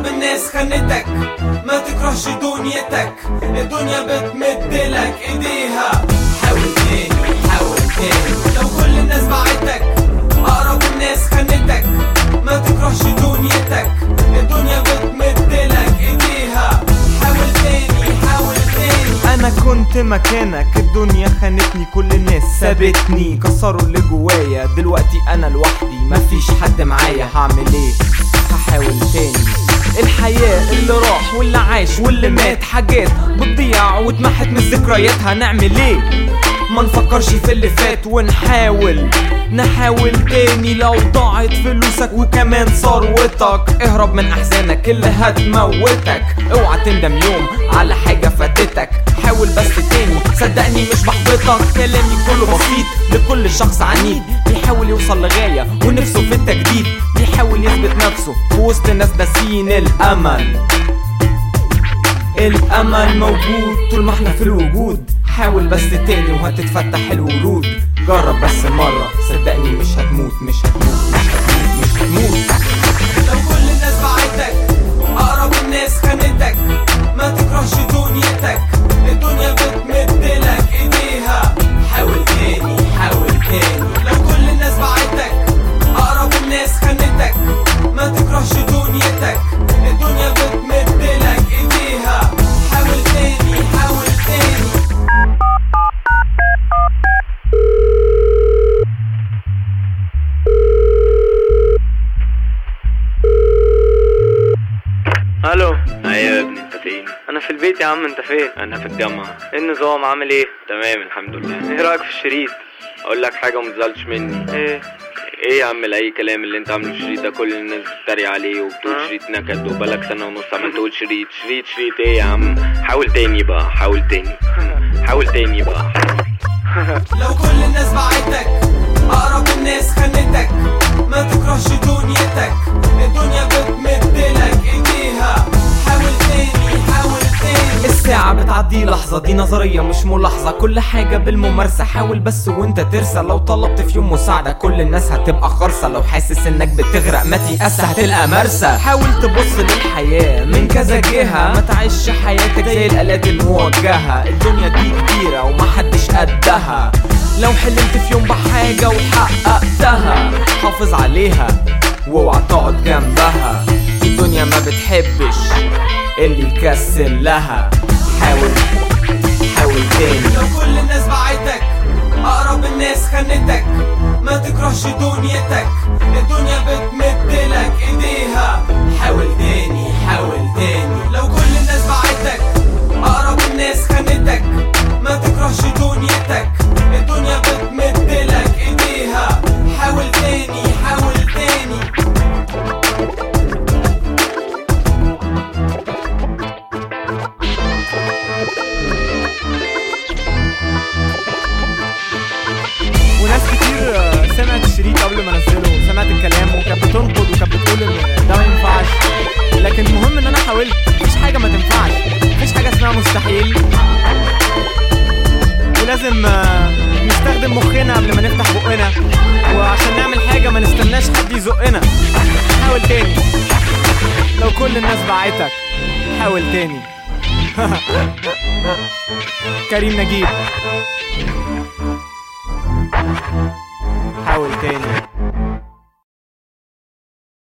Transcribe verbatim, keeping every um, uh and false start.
الناس خانتك، ما تكرهش دنيتك، الدنيا بتمدلك ايديها. حاول تاني حاول تاني، لو كل الناس بعتك، اقرب الناس خانتك، ما تكرهش دنيتك، الدنيا بتمدلك ايديها. حاول تاني حاول تاني. انا كنت مكانك، الدنيا خانتني، كل الناس سابتني، كسروا اللي جوايا، دلوقتي انا لوحدي، مفيش حد معايا، هعمل ايه؟ هحاول تاني. الحياة اللي راح واللي عاش واللي مات، حاجات بتضيع واتمحت من الذكريات، هنعمل ايه؟ ما نفكرش في اللي فات ونحاول نحاول تاني. لو ضاعت فلوسك وكمان ثروتك، اهرب من احزانك اللي هتموتك، اوعى تندم يوم على حاجة فاتتك، حاول بس تاني صدقني مش بحبطك. كلامي كله بسيط لكل شخص عنيد، بيحاول يوصل لغاية ونفسه في التجديد، بيحاول يثبت نفسه في وسط ناس ناسين الامل. الامل موجود طول ما احنا في الوجود، حاول بس تاني وهتتفتح الورود، جرب بس مرة صدقني مش هتموت مش هتموت مش هتموت مش هتموت. لو كل الناس بعتك، اقرب الناس خانتك، ما تكرهش دنيتك، الدنيا بتمدلك ايديها. حاول تاني حاول تاني، لو كل الناس بعتك، اقرب الناس خانتك، ما تكرهش دنيتك، الدنيا بتمدلك ايديها. حاول تاني حاول تاني. الو. ايوه يا ابني، انت فين؟ انا في البيت يا عم، انت فين؟ انا في الجامعه. ايه النظام، عامل ايه؟ تمام الحمد لله. ايه رايك في الشريط؟ اقول لك حاجه وما تزعلش مني. ايه ايه يا عم اي كلام اللي انت عامله الشريط ده، كل الناس بتتريق عليه وبتقول أه؟ شريط نكد، وبقالك سنه ونص عمال تقول شريط شريط شريط. ايه يا عم، حاول تاني بقى حاول تاني حاول تاني بقى. لو كل الناس بعتك، اقرب الناس خانتك، ما تكرهش دنيتك، الدنيا بتمدلك ايديها. حاول تاني حاول تاني. الساعة بتعدي لحظة، دي نظرية مش ملاحظة، كل حاجة بالممارسة، حاول بس وانت ترسى. لو طلبت في يوم مساعدة كل الناس هتبقى خرصة، لو حاسس انك بتغرق ما تيأس هتلقى مرسى. حاول تبص للحياة من كذا جهة، ما تعيش حياتك زي الآلات الموجهة، الدنيا دي كبيرة ومحدش قدها، لو حلمت في يوم بحاجة وحققتها حافظ عليها واوعى تقعد جنبها، الدنيا ما بتحبش اللي يكسل لها. حاول حاول تاني. لو كل الناس بعتك، اقرب الناس خانتك، ما تكرهش دنيتك، الدنيا بتمدلك ايديها. حاول تاني حاول تاني. لو كل الناس بعتك، اقرب الناس خانتك، ما تكرهش دنيتك، الدنيا بتمدلك ايديها. حاول تاني حاول تاني. وناس كتير سمعت الشريط قبل ما انزله، سمعت الكلام وكانت بتنقد وكانت بتقول ان ده ما ينفعش، لكن المهم ان انا حاولت. مفيش حاجه ما تنفعش، مفيش حاجه اسمها مستحيل، ولازم نستخدم مخنا قبل ما نفتح بقنا، وعشان نعمل حاجه ما نستناش حد يزقنا. حاول تاني. لو كل الناس بعتك حاول تاني. كريم نجيب. حاول تاني.